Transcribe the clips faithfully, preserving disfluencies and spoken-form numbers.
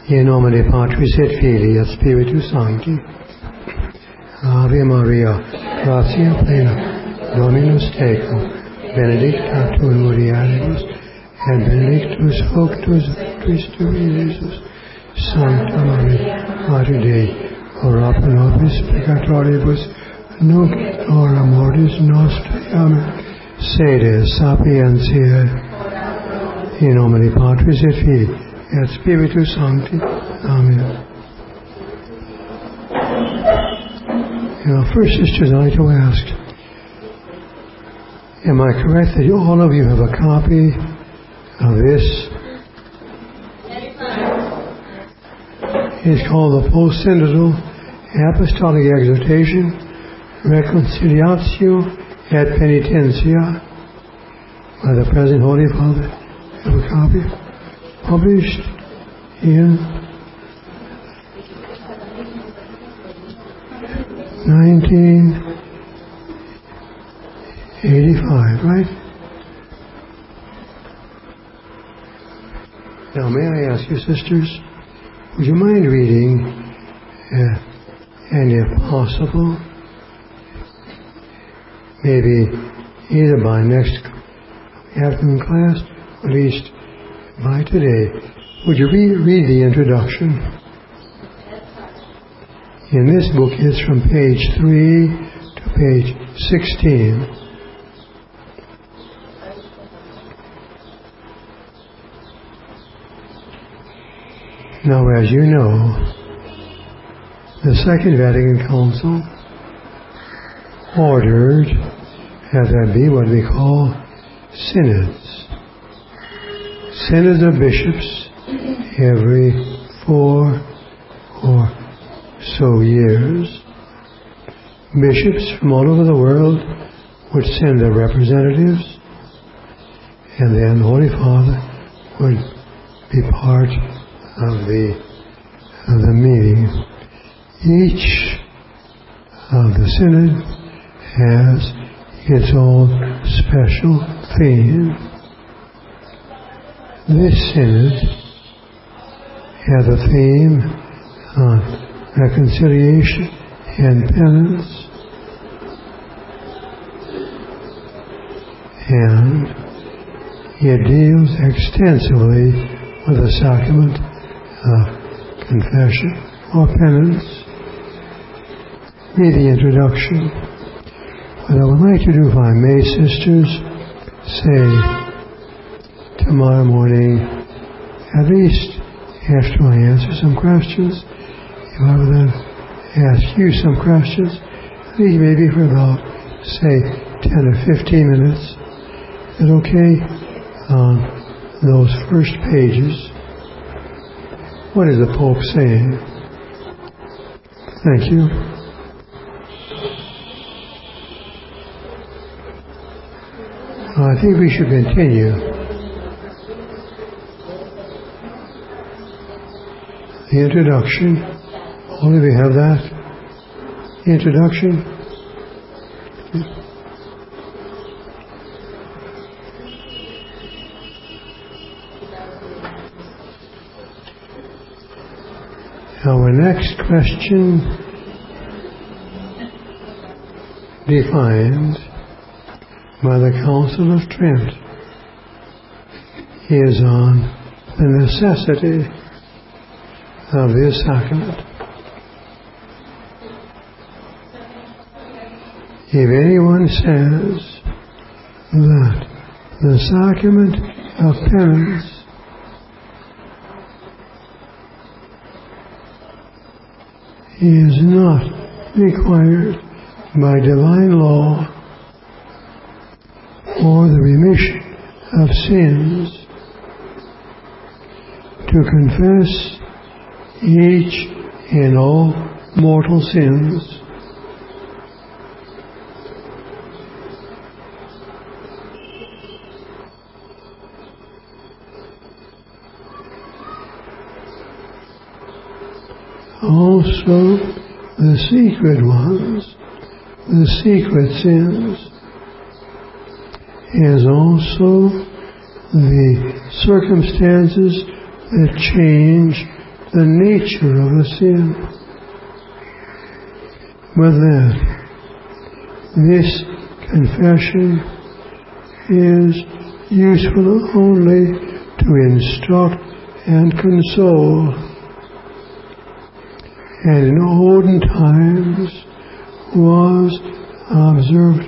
In nomine Patris et Filii et Spiritus Sancti. Ave Maria, gratia plena, Dominus tecum, benedicta tu in mulieribus, et benedictus fructus ventris tui, Iesus. Sancta Maria, Mater Dei, ora pro nobis peccatoribus, nunc et hora mortis nostri. Amen. Sede sapientiae, in nomine Patris et Filii et Spiritus Sancti. Amen. Now, first, sisters, I'd like to ask, am I correct that all of you have a copy of this? It's called the Post-Synodal Apostolic Exhortation, Reconciliatio et Penitentia, by the present Holy Father. Have a copy? Published in nineteen eighty-five, right? Now, may I ask you, sisters, would you mind reading, uh, and if possible, maybe either by next afternoon class, or at least by today, would you read, read the introduction? In this book, it's from page three to page sixteen. Now, as you know, the Second Vatican Council ordered that there be what we call synods. Synods of bishops every four or so years. Bishops from all over the world would send their representatives, and then the Holy Father would be part of the of the meeting. Each of the synod has its own special theme. This synod had a theme on reconciliation and penance, and it deals extensively with the sacrament of confession or penance. Read the introduction. What I would like to do, if I may, sisters, say tomorrow morning, at least after I answer some questions, if I would then ask you some questions, at least maybe for about, say, ten or fifteen minutes. Is it okay? On those first pages, what is the Pope saying? Thank you. I think we should continue. The introduction. Only we have that. The introduction. Our next question defined by the Council of Trent is on the necessity of this sacrament. If anyone says that the sacrament of penance is not required by divine law or the remission of sins, to confess each and all mortal sins, also the secret ones, the secret sins, as also the circumstances that change the nature of the sin. With that, this confession is useful only to instruct and console, and in olden times was observed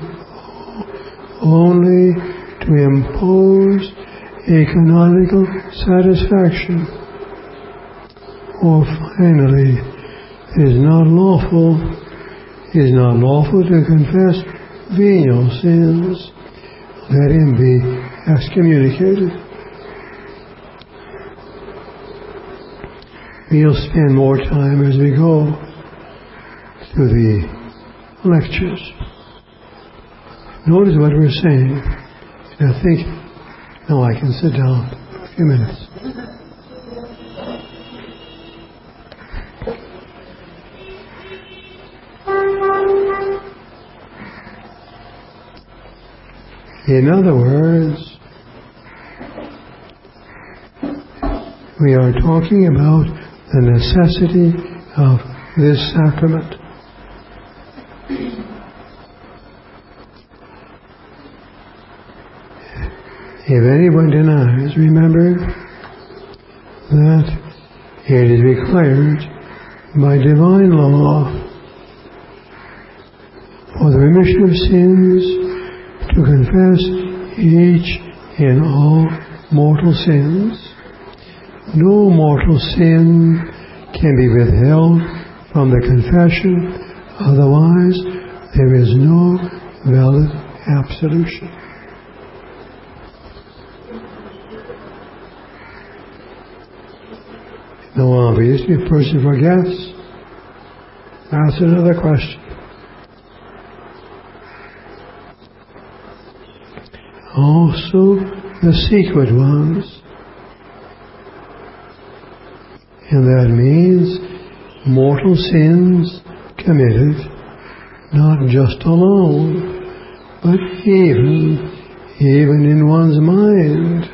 only to impose a canonical satisfaction. Or finally, it is not lawful, it is not lawful to confess venial sins. Let him be excommunicated. We'll spend more time as we go through the lectures. Notice what we're saying. And I think, now I can sit down for a few minutes. In other words, we are talking about the necessity of this sacrament. If anyone denies, remember that it is required by divine law for the remission of sins to confess each and all mortal sins. No mortal sin can be withheld from the confession, otherwise there is no valid absolution. No, obviously, if a person forgets, that's another question. Also, the secret ones. And that means mortal sins committed, not just alone, but even, even in one's mind.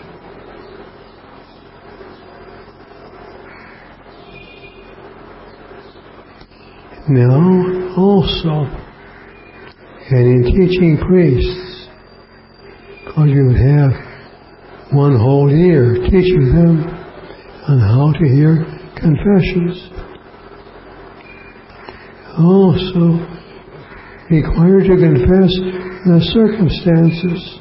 Now, also, and in teaching priests, because you would have one whole year teaching them on how to hear confessions. Also, required to confess the circumstances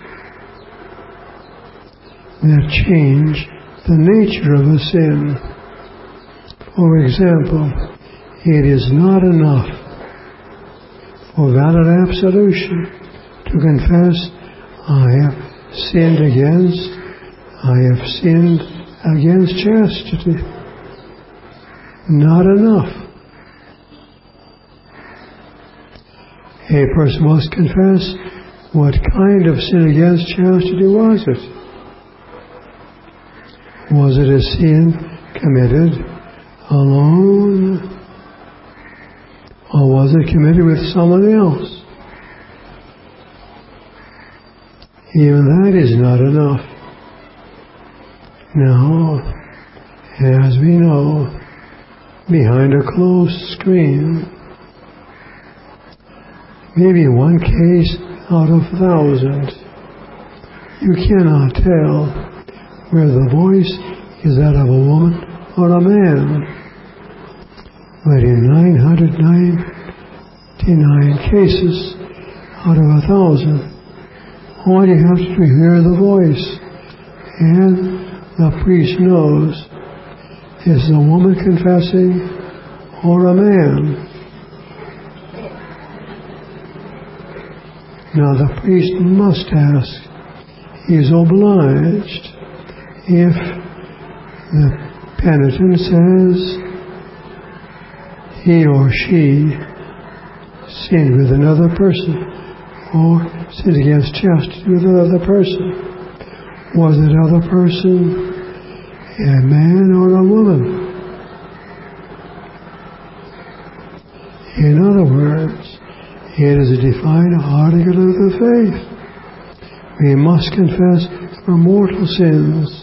that change the nature of a sin. For example, it is not enough for valid absolution to confess, I have sinned against, I have sinned against chastity. Not enough. A person must confess, what kind of sin against chastity was it? Was it a sin committed alone? Or was it committed with someone else? Even that is not enough. Now, as we know, behind a closed screen, maybe one case out of thousands, you cannot tell where the voice is that of a woman or a man. But in nine hundred ninety-nine cases out of a thousand, all you have to do is hear the voice, and the priest knows, is the woman confessing or a man? Now the priest must ask, he is obliged, if the penitent says he or she sinned with another person or sinned against chastity with another person. Was that other person a man or a woman? In other words, it is a defined article of the faith. We must confess for mortal sins.